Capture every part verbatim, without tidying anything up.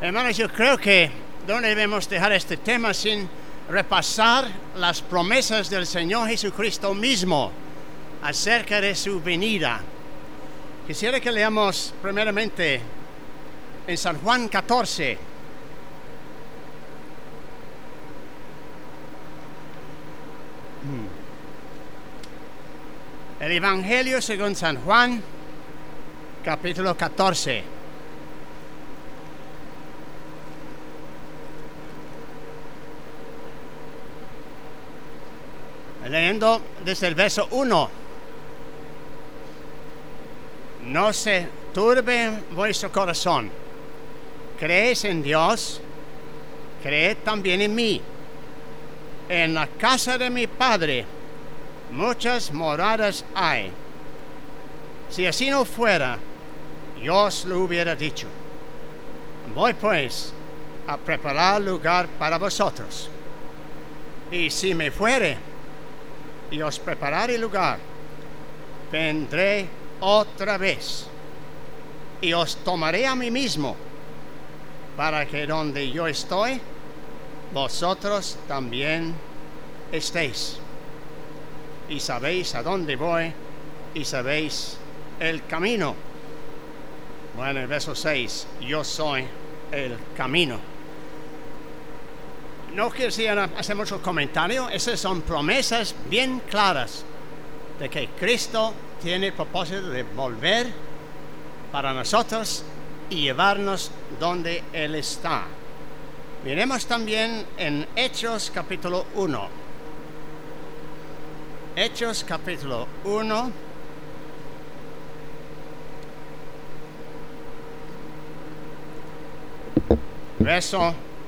Hermanos, yo creo que no debemos dejar este tema sin repasar las promesas del Señor Jesucristo mismo acerca de su venida. Quisiera que leamos primeramente en San Juan catorce. El Evangelio según San Juan, capítulo catorce. Leyendo desde el verso uno. No se turbe vuestro corazón. Creéis en Dios, creed también en mí. En la casa de mi Padre muchas moradas hay. Si así no fuera, yo os lo hubiera dicho. Voy pues a preparar lugar para vosotros. Y si me fuere y os prepararé lugar, vendré otra vez y os tomaré a mí mismo, para que donde yo estoy, vosotros también estéis. Y sabéis a dónde voy y sabéis el camino. Bueno, el verso seis, yo soy el camino. No quisiera hacer mucho comentario. Esas son promesas bien claras de que Cristo tiene el propósito de volver para nosotros y llevarnos donde Él está. Miremos también en Hechos capítulo uno. Hechos capítulo uno. Verso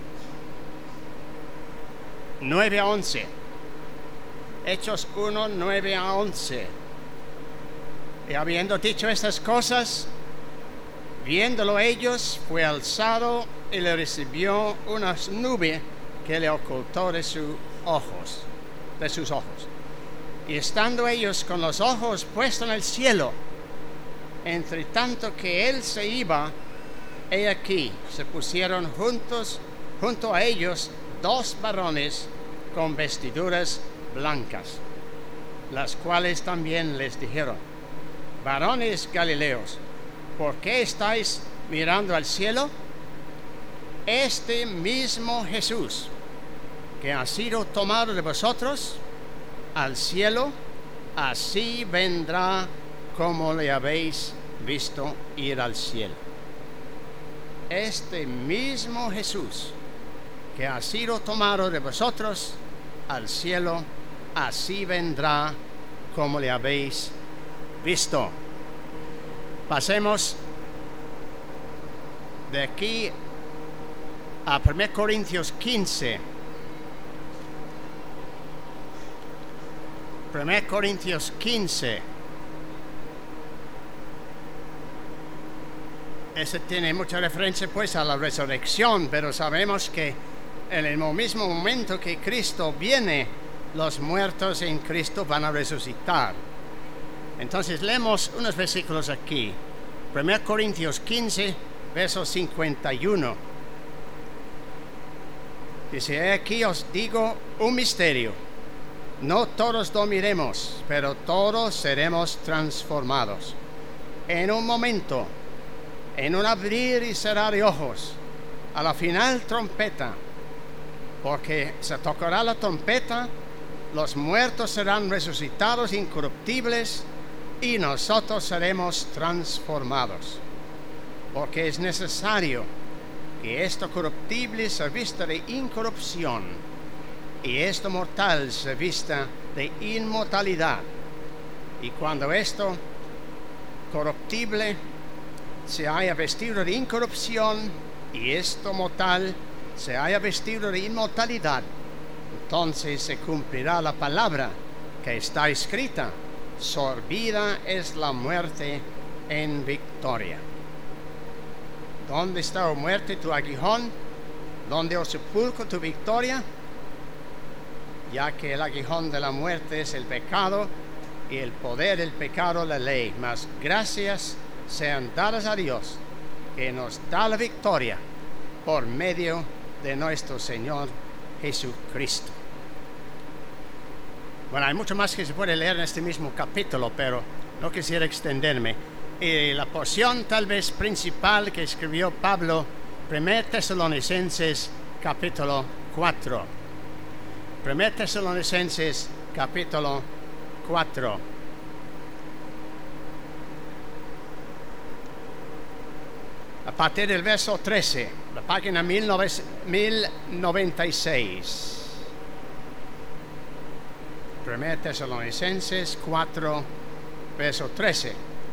nueve a once. Hechos uno, nueve a once. Y habiendo dicho estas cosas, viéndolo ellos, fue alzado y le recibió una nube que le ocultó de sus ojos, de sus ojos. Y estando ellos con los ojos puestos en el cielo, entre tanto que él se iba, he aquí, se pusieron juntos, junto a ellos, dos varones con vestiduras blancas, las cuales también les dijeron: varones galileos, ¿por qué estáis mirando al cielo? Este mismo Jesús, que ha sido tomado de vosotros al cielo, así vendrá como le habéis visto ir al cielo. Este mismo Jesús, que ha sido tomado de vosotros al cielo, así vendrá como le habéis visto. Pasemos de aquí a primera Corintios quince. primera Corintios quince. Ese tiene mucha referencia pues a la resurrección, pero sabemos que en el mismo momento que Cristo viene, los muertos en Cristo van a resucitar. Entonces leemos unos versículos aquí. primera Corintios quince, verso cincuenta y uno. Dice: aquí os digo un misterio. No todos dormiremos, pero todos seremos transformados. En un momento, en un abrir y cerrar de ojos, a la final trompeta, porque se tocará la trompeta, los muertos serán resucitados incorruptibles y nosotros seremos transformados. Porque es necesario que esto corruptible se vista de incorrupción y esto mortal se vista de inmortalidad. Y cuando esto corruptible se haya vestido de incorrupción y esto mortal se haya vestido de inmortalidad, entonces se cumplirá la palabra que está escrita: sorbida es la muerte en victoria. ¿Dónde está, oh muerte, tu aguijón? ¿Dónde, oh sepulcro, tu victoria? Ya que el aguijón de la muerte es el pecado y el poder del pecado la ley. Mas gracias sean dadas a Dios, que nos da la victoria por medio de nuestro Señor Jesucristo. Bueno, hay mucho más que se puede leer en este mismo capítulo, pero no quisiera extenderme. Y la porción tal vez principal que escribió Pablo, primera Tesalonicenses capítulo cuatro. primera Tesalonicenses capítulo cuatro. A partir del verso trece, la página mil noventa y seis. primera Tesalonicenses cuatro, verso trece.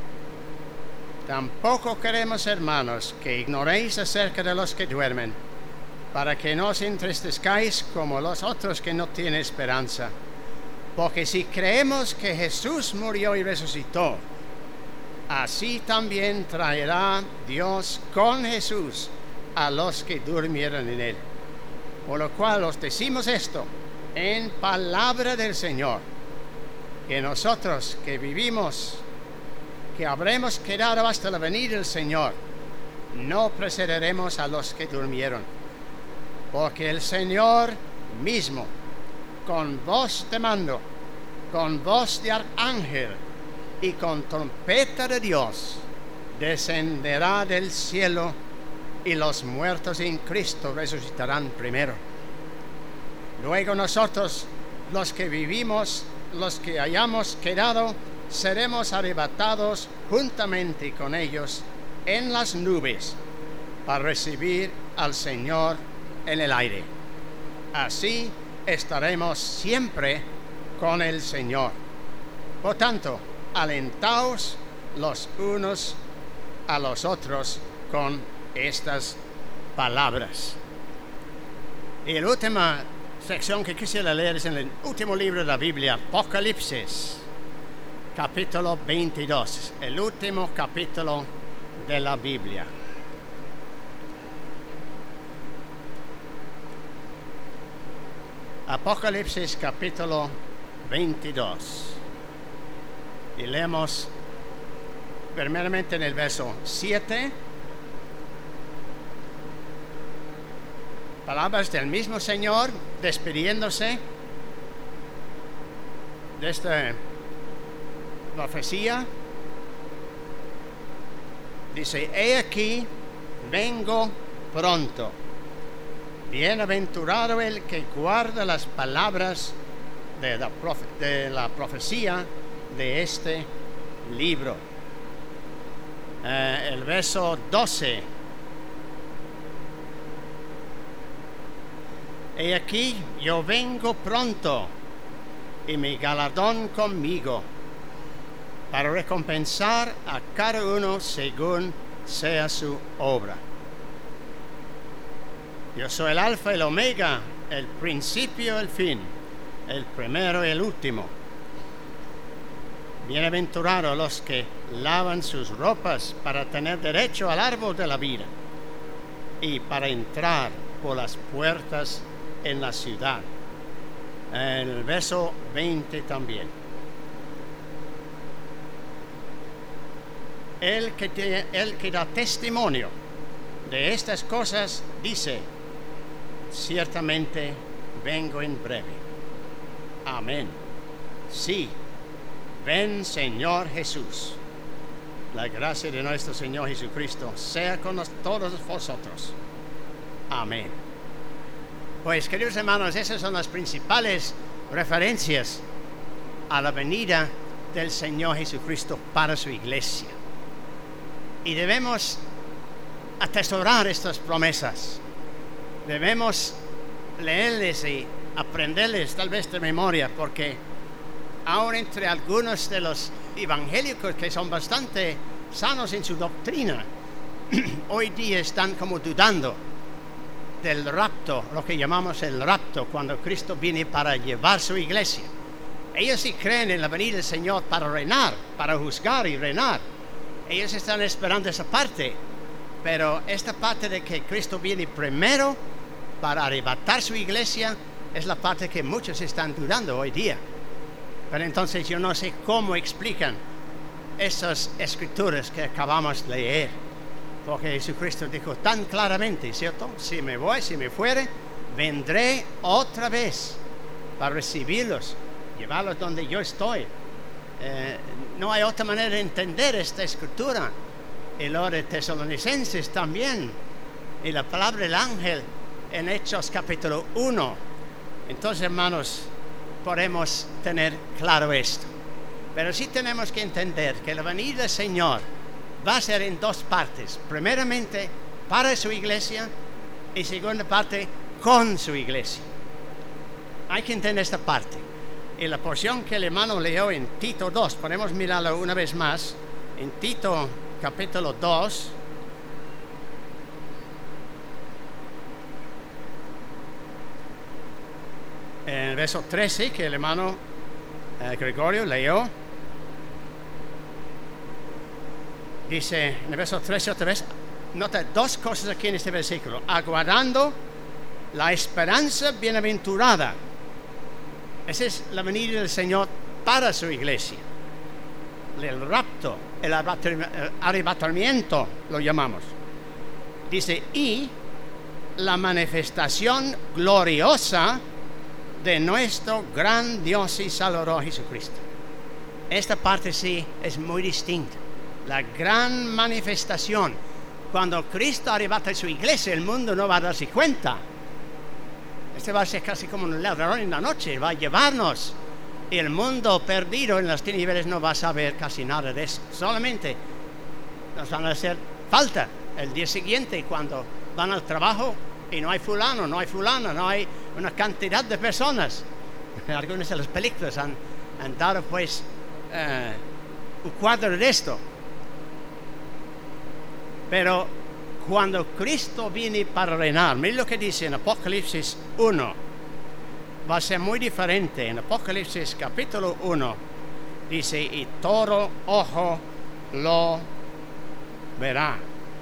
Tampoco queremos, hermanos, que ignoréis acerca de los que duermen, para que no os entristezcáis como los otros que no tienen esperanza. Porque si creemos que Jesús murió y resucitó, así también traerá Dios con Jesús a los que durmieron en él. Por lo cual os decimos esto en palabra del Señor, que nosotros que vivimos, que habremos quedado hasta la venida del Señor, no precederemos a los que durmieron. Porque el Señor mismo, con voz de mando, con voz de arcángel y con trompeta de Dios, descenderá del cielo, y los muertos en Cristo resucitarán primero. Luego nosotros, los que vivimos, los que hayamos quedado, seremos arrebatados juntamente con ellos en las nubes para recibir al Señor en el aire. Así estaremos siempre con el Señor. Por tanto, alentaos los unos a los otros con estas palabras. Y la última sección que quisiera leer es en el último libro de la Biblia, Apocalipsis, capítulo veintidós, el último capítulo de la Biblia. Apocalipsis capítulo veintidós. Y leemos primeramente en el verso siete. Palabras del mismo Señor despidiéndose de esta profecía. Dice: he aquí, vengo pronto. Bienaventurado el que guarda las palabras de la, profe- de la profecía de este libro. Eh, el verso doce. He aquí, yo vengo pronto, y mi galardón conmigo, para recompensar a cada uno según sea su obra. Yo soy el alfa y el omega, el principio y el fin, el primero y el último. Bienaventurados los que lavan sus ropas para tener derecho al árbol de la vida y para entrar por las puertas en la ciudad. El verso veinte también. El que, te, el que da testimonio de estas cosas dice: ciertamente vengo en breve. Amén. Sí, ven, Señor Jesús. La gracia de nuestro Señor Jesucristo sea con nos, todos vosotros. Amén. Pues, queridos hermanos, esas son las principales referencias a la venida del Señor Jesucristo para su iglesia. Y debemos atesorar estas promesas. Debemos leerles y aprenderles tal vez de memoria, porque aún entre algunos de los evangélicos que son bastante sanos en su doctrina, hoy día están como dudando del rapto, lo que llamamos el rapto, cuando Cristo viene para llevar su iglesia. Ellos sí creen en la venida del Señor para reinar, para juzgar y reinar. Ellos están esperando esa parte, pero esta parte de que Cristo viene primero para arrebatar su iglesia es la parte que muchos están dudando hoy día. Pero entonces yo no sé cómo explican esas escrituras que acabamos de leer. Porque Jesucristo dijo tan claramente, ¿cierto? Si me voy, si me fuere, vendré otra vez para recibirlos, llevarlos donde yo estoy. Eh, no hay otra manera de entender esta escritura. Y lo de Tesalonicenses también. Y la palabra del ángel en Hechos capítulo uno. Entonces, hermanos, podemos tener claro esto. Pero sí tenemos que entender que la venida del Señor va a ser en dos partes. Primeramente, para su iglesia, y segunda parte, con su iglesia. Hay que entender esta parte. Y la porción que el hermano leyó en Tito dos, podemos mirarlo una vez más, en Tito capítulo dos, en el verso trece, que el hermano eh, Gregorio leyó, dice en el verso trece otra vez, nota dos cosas aquí en este versículo: aguardando la esperanza bienaventurada. Esa es la venida del Señor para su iglesia. El rapto, el arrebatamiento lo llamamos. Dice, y la manifestación gloriosa de nuestro gran Dios y Salvador Jesucristo. Esta parte sí es muy distinta. La gran manifestación. Cuando Cristo arrebata a su iglesia, el mundo no va a darse cuenta. Este va a ser casi como un ladrón en la noche, va a llevarnos. Y el mundo perdido en las tinieblas no va a saber casi nada de eso. Solamente nos van a hacer falta el día siguiente cuando van al trabajo y no hay fulano, no hay fulana, no hay una cantidad de personas. Algunas de las películas han, han dado pues eh, un cuadro de esto. Pero cuando Cristo viene para reinar, mira lo que dice en Apocalipsis uno, va a ser muy diferente. En Apocalipsis capítulo uno dice, y todo ojo lo verá.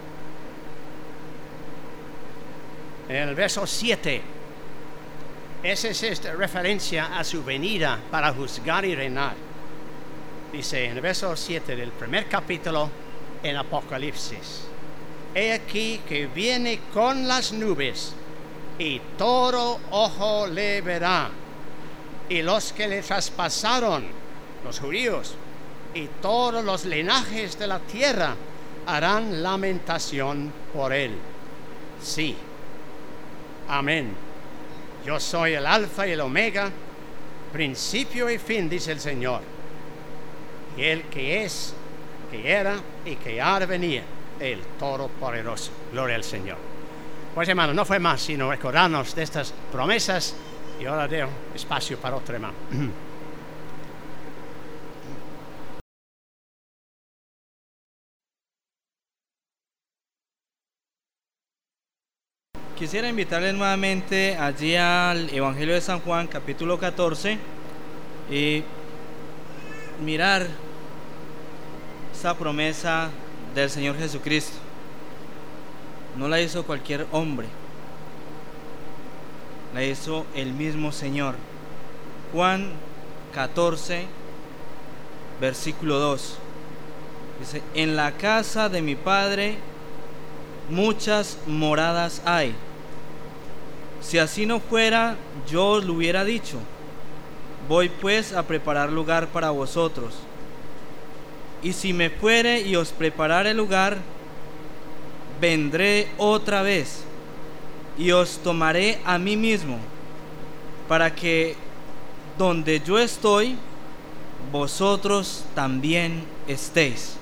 En el verso siete, esa es esta referencia a su venida para juzgar y reinar. Dice en el verso siete del primer capítulo en Apocalipsis, he aquí que viene con las nubes, y todo ojo le verá, y los que le traspasaron, los judíos, y todos los linajes de la tierra harán lamentación por él. Sí, amén. Yo soy el alfa y el omega, principio y fin, dice el Señor, y el que es, que era y que ha de venir, el Todopoderoso. Gloria al Señor. Pues hermano, no fue más sino recordarnos de estas promesas, y ahora dejo espacio para otro hermano. Quisiera invitarles nuevamente allí al Evangelio de San Juan, capítulo catorce, y mirar esta promesa del Señor Jesucristo. No la hizo cualquier hombre, la hizo el mismo Señor. Juan catorce, versículo dos, dice, en la casa de mi Padre muchas moradas hay. Si así no fuera, yo os lo hubiera dicho. Voy pues a preparar lugar para vosotros. Y si me fuere y os preparare lugar, vendré otra vez y os tomaré a mí mismo, para que donde yo estoy, vosotros también estéis.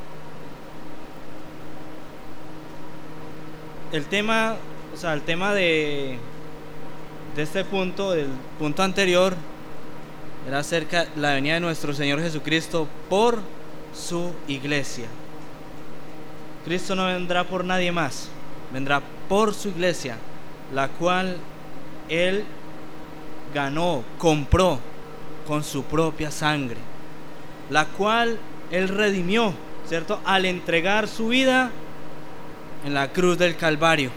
El tema, o sea, el tema de, de este punto, del punto anterior, era acerca de la venida de nuestro Señor Jesucristo por su iglesia. Cristo no vendrá por nadie más, vendrá por su iglesia, la cual Él ganó, compró con su propia sangre, la cual Él redimió, ¿cierto?, al entregar su vida en la cruz del Calvario.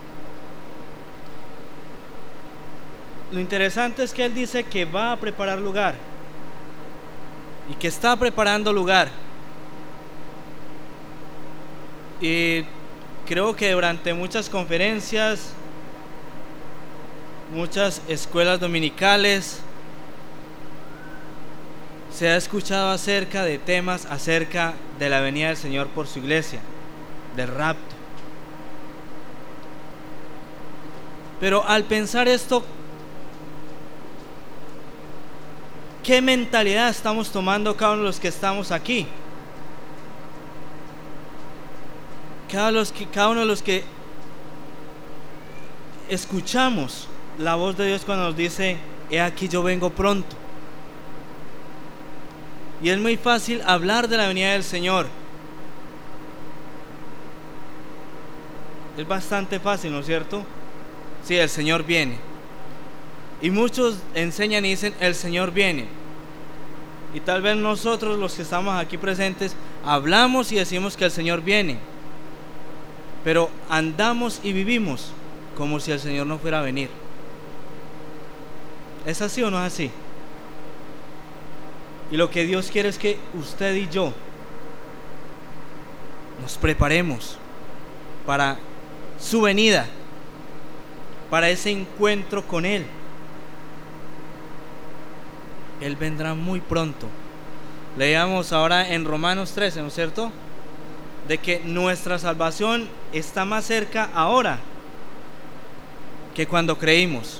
Lo interesante es que Él dice que va a preparar lugar y que está preparando lugar. Y creo que durante muchas conferencias, muchas escuelas dominicales, se ha escuchado acerca de temas acerca de la venida del Señor por su iglesia, del rapto. Pero al pensar esto, ¿qué mentalidad estamos tomando cada uno de los que estamos aquí? Cada, los que, cada uno de los que escuchamos la voz de Dios cuando nos dice: he aquí yo vengo pronto. Y es muy fácil hablar de la venida del Señor. Es bastante fácil, ¿no es cierto? Sí, el Señor viene. Y muchos enseñan y dicen: el Señor viene. Y tal vez nosotros, los que estamos aquí presentes, hablamos y decimos que el Señor viene, pero andamos y vivimos como si el Señor no fuera a venir. ¿Es así o no es así? Y lo que Dios quiere es que usted y yo nos preparemos para su venida, para ese encuentro con Él. Él vendrá muy pronto. Leíamos ahora en Romanos trece, ¿no es cierto?, de que nuestra salvación está más cerca ahora que cuando creímos.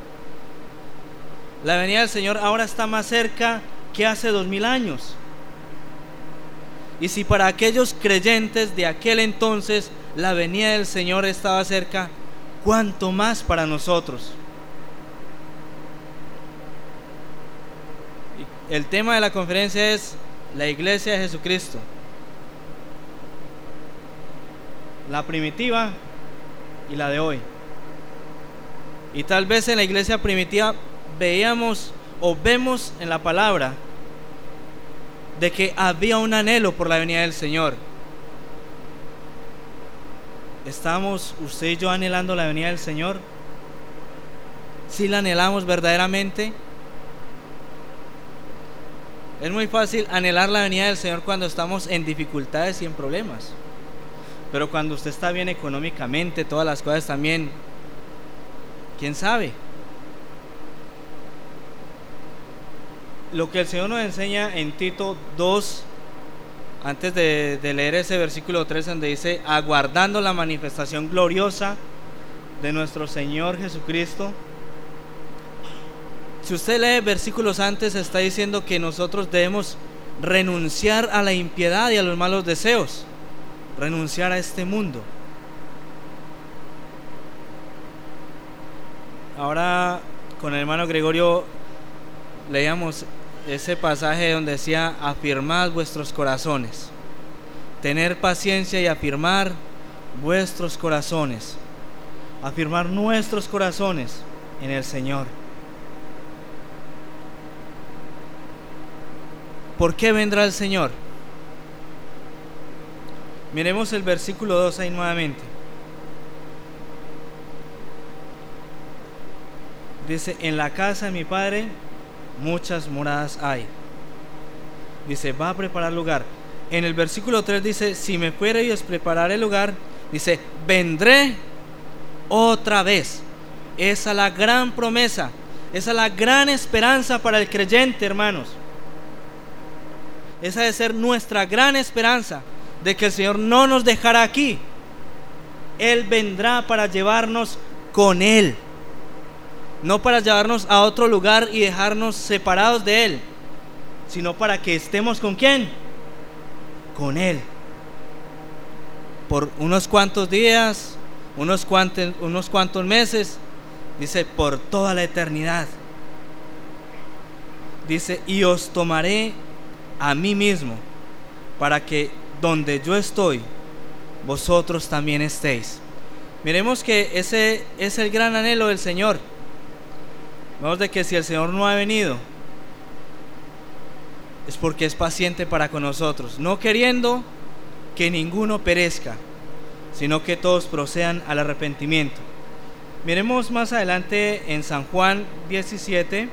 La venida del Señor ahora está más cerca que hace dos mil años. Y si para aquellos creyentes de aquel entonces la venida del Señor estaba cerca, ¿cuánto más para nosotros? El tema de la conferencia es la iglesia de Jesucristo, la primitiva y la de hoy. Y tal vez en la iglesia primitiva veíamos o vemos en la palabra de que había un anhelo por la venida del Señor. ¿Estamos usted y yo anhelando la venida del Señor? ¿Sí la anhelamos verdaderamente? Es muy fácil anhelar la venida del Señor cuando estamos en dificultades y en problemas, pero cuando usted está bien económicamente, todas las cosas también, ¿quién sabe? Lo que el Señor nos enseña en Tito dos, antes de, de leer ese versículo tres, donde dice: aguardando la manifestación gloriosa de nuestro Señor Jesucristo. Si usted lee versículos antes, está diciendo que nosotros debemos renunciar a la impiedad y a los malos deseos, renunciar a este mundo. Ahora con el hermano Gregorio leíamos ese pasaje donde decía: afirmad vuestros corazones, tener paciencia y afirmar vuestros corazones, afirmar nuestros corazones en el Señor. ¿Por qué vendrá el Señor? Miremos el versículo dos ahí nuevamente. Dice: en la casa de mi Padre muchas moradas hay. Dice: va a preparar lugar. En el versículo tres dice: si me fuere y os prepararé el lugar, dice: vendré otra vez. Esa es la gran promesa, esa es la gran esperanza para el creyente, hermanos. Esa debe ser nuestra gran esperanza, de que el Señor no nos dejará aquí. Él vendrá para llevarnos con Él, no para llevarnos a otro lugar y dejarnos separados de Él, sino para que estemos ¿con quién? Con Él, por unos cuantos días, unos cuantos, unos cuantos meses. Dice: por toda la eternidad. Dice: y os tomaré a mí mismo, para que donde yo estoy, vosotros también estéis. Miremos que ese es el gran anhelo del Señor. Vemos de que si el Señor no ha venido, es porque es paciente para con nosotros, no queriendo que ninguno perezca, sino que todos procedan al arrepentimiento. Miremos más adelante en San Juan diecisiete,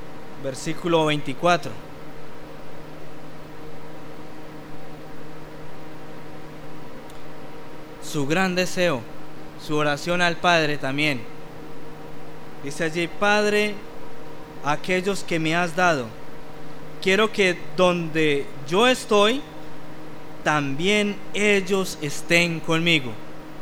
versículo veinticuatro. su gran deseo, su oración al Padre también. Dice allí: Padre, aquellos que me has dado, quiero que donde yo estoy, también ellos estén conmigo.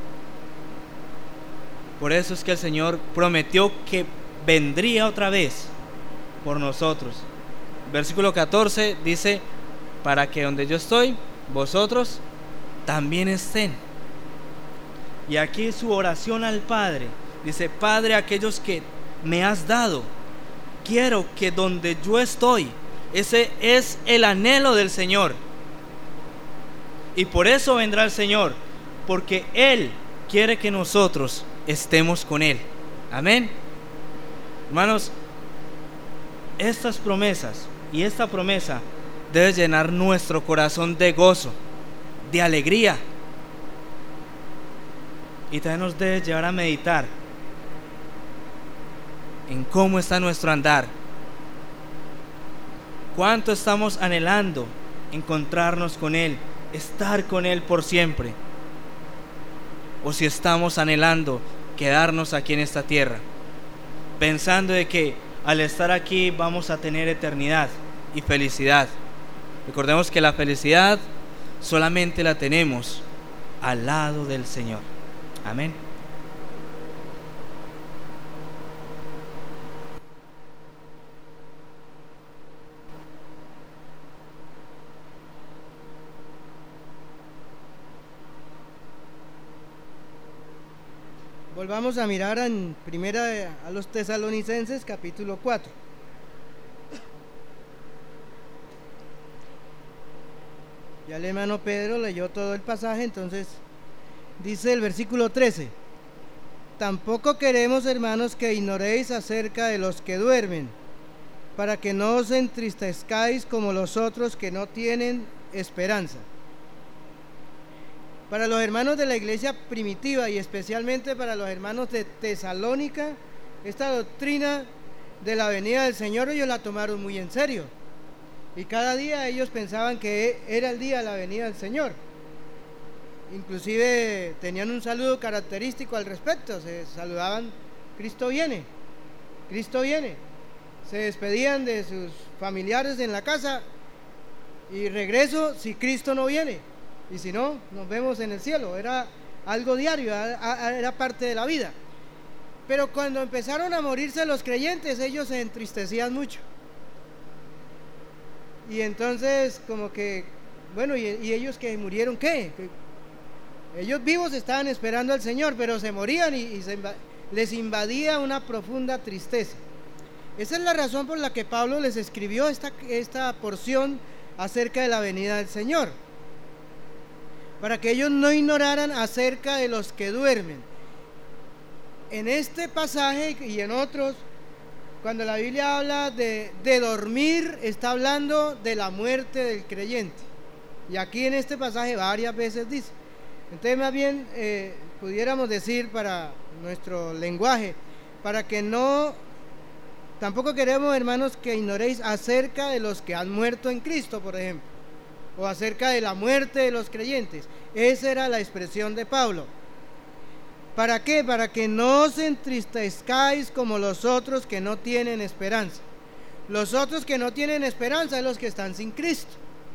Por eso es que el Señor prometió que vendría otra vez por nosotros. Versículo catorce dice: para que donde yo estoy, vosotros también estén. Y aquí su oración al Padre dice: Padre, aquellos que me has dado, quiero que donde yo estoy. Ese es el anhelo del Señor. Y por eso vendrá el Señor, porque Él quiere que nosotros estemos con Él. Amén. Hermanos, estas promesas y esta promesa debe llenar nuestro corazón de gozo, de alegría, y también nos debe llevar a meditar en cómo está nuestro andar. ¿Cuánto estamos anhelando encontrarnos con Él, estar con Él por siempre? O si estamos anhelando quedarnos aquí en esta tierra, pensando de que al estar aquí vamos a tener eternidad y felicidad. Recordemos que la felicidad solamente la tenemos al lado del Señor. Amén. Volvamos a mirar en primera a los Tesalonicenses capítulo cuatro. Ya el hermano Pedro leyó todo el pasaje, entonces dice el versículo trece: tampoco queremos, hermanos, que ignoréis acerca de los que duermen, para que no os entristezcáis como los otros que no tienen esperanza. Para los hermanos de la iglesia primitiva y especialmente para los hermanos de Tesalónica, esta doctrina de la venida del Señor ellos la tomaron muy en serio, y cada día ellos pensaban que era el día de la venida del Señor. Inclusive tenían un saludo característico al respecto, se saludaban: Cristo viene, Cristo viene. Se despedían de sus familiares en la casa: y regreso si Cristo no viene, y si no, nos vemos en el cielo. Era algo diario, era parte de la vida. Pero cuando empezaron a morirse los creyentes, ellos se entristecían mucho. Y entonces como que, bueno, ¿y, y ellos que murieron qué? Ellos vivos estaban esperando al Señor, pero se morían y, y se inv- les invadía una profunda tristeza. Esa es la razón por la que Pablo les escribió esta, esta porción acerca de la venida del Señor, para que ellos no ignoraran acerca de los que duermen. En este pasaje y en otros, cuando la Biblia habla de, de dormir, está hablando de la muerte del creyente, y aquí en este pasaje varias veces dice. Entonces más bien eh, pudiéramos decir para nuestro lenguaje, para que no, tampoco queremos, hermanos, que ignoréis acerca de los que han muerto en Cristo, por ejemplo, o acerca de la muerte de los creyentes. Esa era la expresión de Pablo. ¿Para qué? Para que no os entristezcáis como los otros que no tienen esperanza. Los otros que no tienen esperanza son los que están sin Cristo.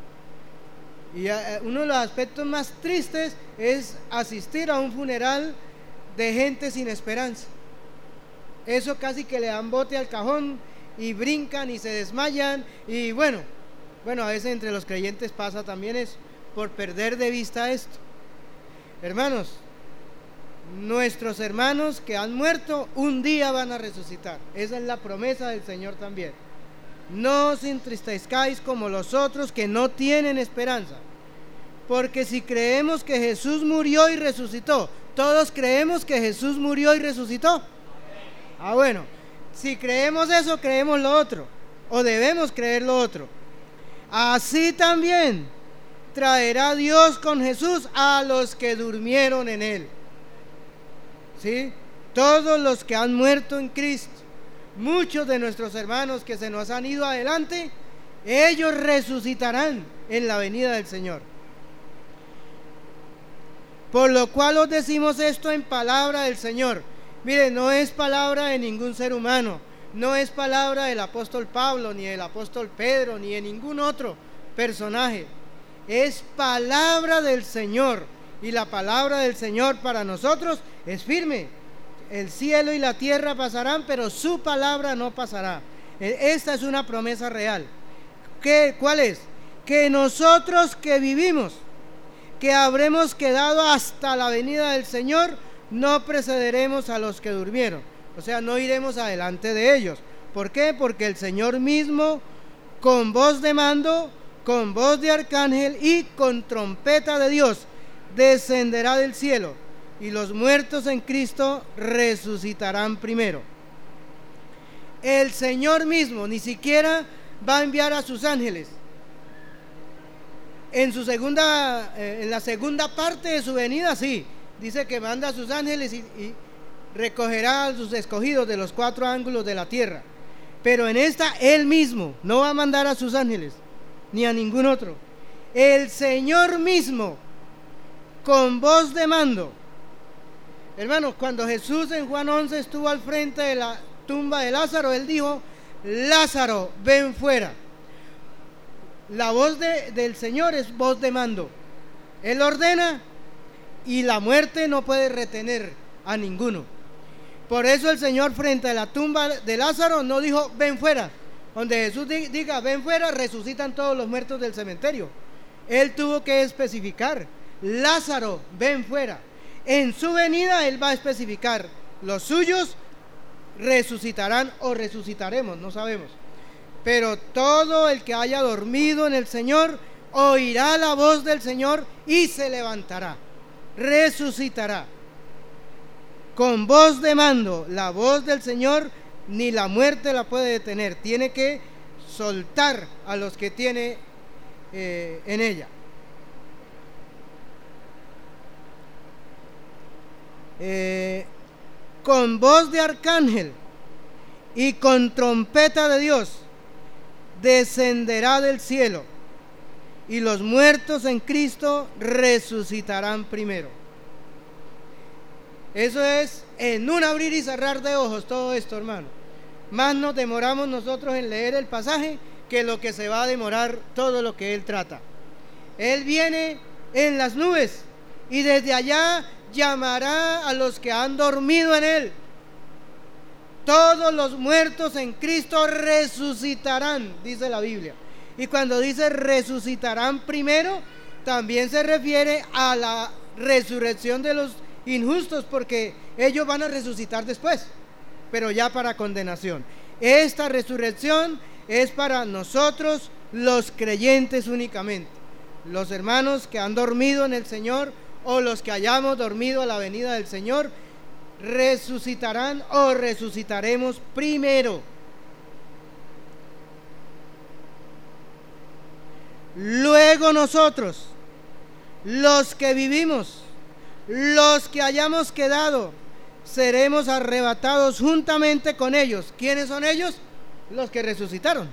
Y uno de los aspectos más tristes es asistir a un funeral de gente sin esperanza. Eso casi que le dan bote al cajón y brincan y se desmayan. Y bueno, bueno, a veces entre los creyentes pasa también eso, por perder de vista esto. Hermanos, nuestros hermanos que han muerto un día van a resucitar. Esa es la promesa del Señor también. No os entristezcáis como los otros que no tienen esperanza, porque si creemos que Jesús murió y resucitó, todos creemos que Jesús murió y resucitó. Ah, bueno, si creemos eso, creemos lo otro, o debemos creer lo otro. Así también traerá Dios con Jesús a los que durmieron en Él. ¿Sí? Todos los que han muerto en Cristo, muchos de nuestros hermanos que se nos han ido adelante, ellos resucitarán en la venida del Señor. Por lo cual os decimos esto en palabra del Señor. Mire, no es palabra de ningún ser humano, no es palabra del apóstol Pablo, ni del apóstol Pedro, ni de ningún otro personaje. Es palabra del Señor, y la palabra del Señor para nosotros es firme. El cielo y la tierra pasarán, pero su palabra no pasará. Esta es una promesa real. ¿Qué, ¿Cuál es? Que nosotros que vivimos, que habremos quedado hasta la venida del Señor, no precederemos a los que durmieron. O sea, no iremos adelante de ellos. ¿Por qué? Porque el Señor mismo, con voz de mando, con voz de arcángel y con trompeta de Dios, descenderá del cielo, y los muertos en Cristo resucitarán primero. El Señor mismo ni siquiera va a enviar a sus ángeles. En su segunda, eh, en la segunda parte de su venida, sí, dice que manda a sus ángeles y, y recogerá a sus escogidos de los cuatro ángulos de la tierra. Pero en esta, Él mismo no va a mandar a sus ángeles, ni a ningún otro. El Señor mismo, con voz de mando. Hermanos, cuando Jesús en Juan once estuvo al frente de la tumba de Lázaro, Él dijo: Lázaro, ven fuera. La voz de, del Señor es voz de mando. Él ordena, y la muerte no puede retener a ninguno. Por eso el Señor, frente a la tumba de Lázaro, no dijo ven fuera. Donde Jesús diga ven fuera, resucitan todos los muertos del cementerio. Él tuvo que especificar: Lázaro, ven fuera. En su venida Él va a especificar: los suyos resucitarán o resucitaremos, no sabemos. Pero todo el que haya dormido en el Señor oirá la voz del Señor y se levantará, resucitará. Con voz de mando, la voz del Señor ni la muerte la puede detener. Tiene que soltar a los que tiene eh, en ella. Eh, con voz de arcángel y con trompeta de Dios descenderá del cielo, y los muertos en Cristo resucitarán primero. Eso es en un abrir y cerrar de ojos todo esto, hermano. Más nos demoramos nosotros en leer el pasaje que lo que se va a demorar todo lo que Él trata. Él viene en las nubes y desde allá llamará a los que han dormido en Él. Todos los muertos en Cristo resucitarán, dice la Biblia. Y cuando dice resucitarán primero, también se refiere a la resurrección de los injustos, porque ellos van a resucitar después, pero ya para condenación. Esta resurrección es para nosotros los creyentes únicamente, los hermanos que han dormido en el Señor, o los que hayamos dormido a la venida del Señor, resucitarán o resucitaremos primero. Luego nosotros, los que vivimos, los que hayamos quedado, seremos arrebatados juntamente con ellos. ¿Quiénes son ellos? Los que resucitaron.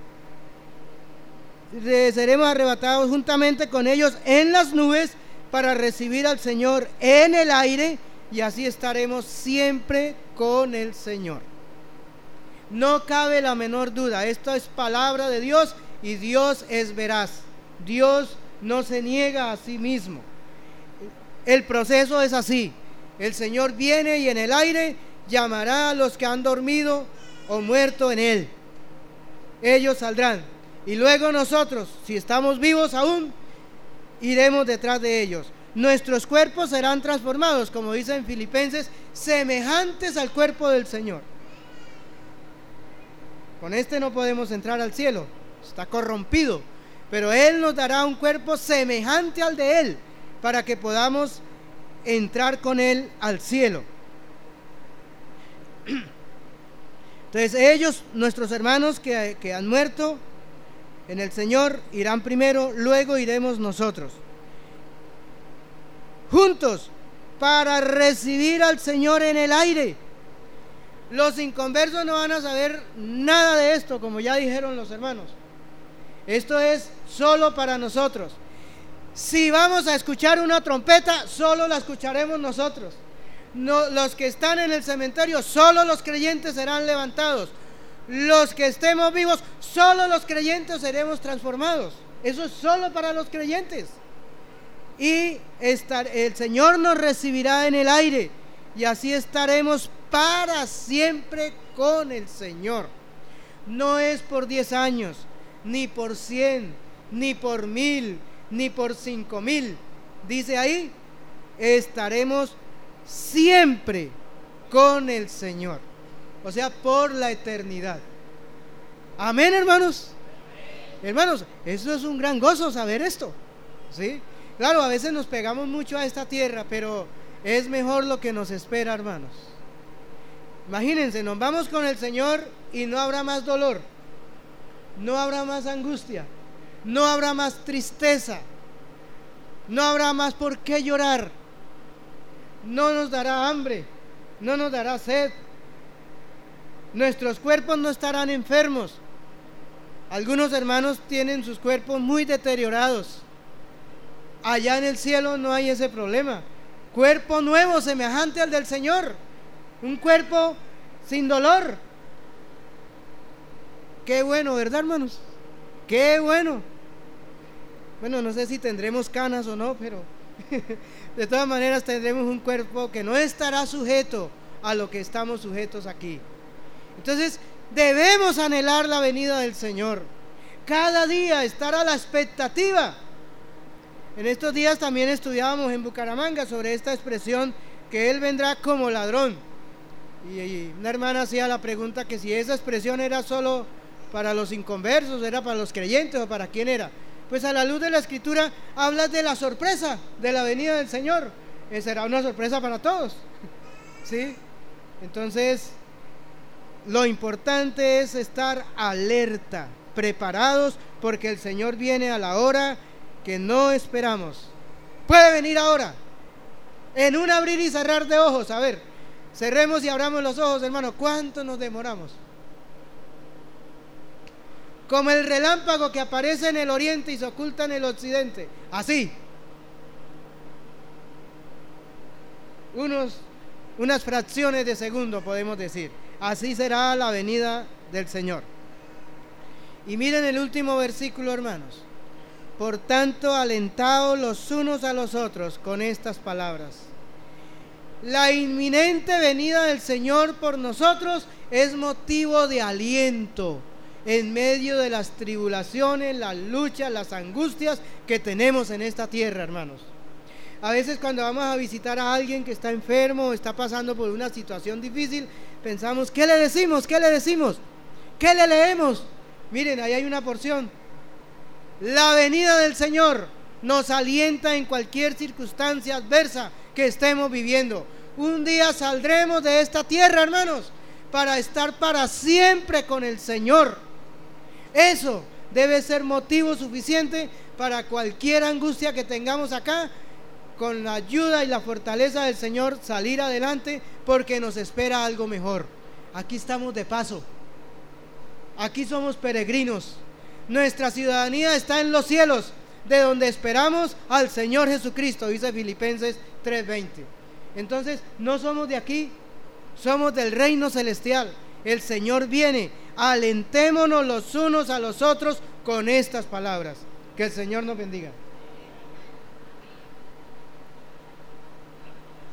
Seremos arrebatados juntamente con ellos en las nubes para recibir al Señor en el aire, y así estaremos siempre con el Señor. No cabe la menor duda, esto es palabra de Dios y Dios es veraz. Dios no se niega a sí mismo. El proceso es así: el Señor viene y en el aire llamará a los que han dormido o muerto en Él. Ellos saldrán, y luego nosotros, si estamos vivos aún, iremos detrás de ellos. Nuestros cuerpos serán transformados, como dice en Filipenses, semejantes al cuerpo del Señor. Con este no podemos entrar al cielo, está corrompido, pero Él nos dará un cuerpo semejante al de Él, para que podamos entrar con Él al cielo. Entonces ellos, nuestros hermanos que, que han muerto en el Señor, irán primero, luego iremos nosotros, juntos, para recibir al Señor en el aire. Los inconversos no van a saber nada de esto, como ya dijeron los hermanos. Esto es solo para nosotros. Si vamos a escuchar una trompeta, solo la escucharemos nosotros. No, los que están en el cementerio, solo los creyentes serán levantados. Los que estemos vivos, solo los creyentes seremos transformados. Eso es solo para los creyentes. Y estar, el Señor nos recibirá en el aire, y así estaremos para siempre con el Señor. No es por diez años, ni por cien, ni por mil, ni por cinco mil. Dice ahí, estaremos siempre con el Señor, o sea, por la eternidad. Amén, hermanos. Hermanos, eso es un gran gozo saber esto, ¿sí? Claro, a veces nos pegamos mucho a esta tierra, pero es mejor lo que nos espera, hermanos. Imagínense, nos vamos con el Señor y no habrá más dolor, no habrá más angustia, no habrá más tristeza, no habrá más por qué llorar, no nos dará hambre, no nos dará sed, nuestros cuerpos no estarán enfermos. Algunos hermanos tienen sus cuerpos muy deteriorados. Allá en el cielo no hay ese problema. Cuerpo nuevo semejante al del Señor, un cuerpo sin dolor. Qué bueno, ¿verdad, hermanos? Qué bueno. Bueno, no sé si tendremos canas o no, pero de todas maneras tendremos un cuerpo que no estará sujeto a lo que estamos sujetos aquí. Entonces debemos anhelar la venida del Señor, cada día estar a la expectativa. En estos días también estudiábamos en Bucaramanga sobre esta expresión, que Él vendrá como ladrón, y, y una hermana hacía la pregunta que si esa expresión era solo para los inconversos, era para los creyentes o para quién era. Pues a la luz de la Escritura habla de la sorpresa de la venida del Señor. Eh, será una sorpresa para todos, ¿sí? Entonces lo importante es estar alerta, preparados, porque el Señor viene a la hora que no esperamos. Puede venir ahora, en un abrir y cerrar de ojos. A ver, cerremos y abramos los ojos, hermano. ¿Cuánto nos demoramos? Como el relámpago que aparece en el oriente y se oculta en el occidente. Así. Unos, unas fracciones de segundo podemos decir. Así será la venida del Señor. Y miren el último versículo, hermanos. Por tanto, alentaos los unos a los otros con estas palabras. La inminente venida del Señor por nosotros es motivo de aliento en medio de las tribulaciones, las luchas, las angustias que tenemos en esta tierra, hermanos. A veces cuando vamos a visitar a alguien que está enfermo o está pasando por una situación difícil, pensamos, ¿qué le decimos? ¿Qué le decimos? ¿Qué le leemos? Miren, ahí hay una porción. La venida del Señor nos alienta en cualquier circunstancia adversa que estemos viviendo. Un día saldremos de esta tierra, hermanos, para estar para siempre con el Señor. Eso debe ser motivo suficiente para cualquier angustia que tengamos acá, con la ayuda y la fortaleza del Señor salir adelante, porque nos espera algo mejor. Aquí estamos de paso, aquí somos peregrinos. Nuestra ciudadanía está en los cielos, de donde esperamos al Señor Jesucristo, dice Filipenses tres veinte. Entonces no somos de aquí, somos del reino celestial. El Señor viene. Alentémonos los unos a los otros con estas palabras. Que el Señor nos bendiga.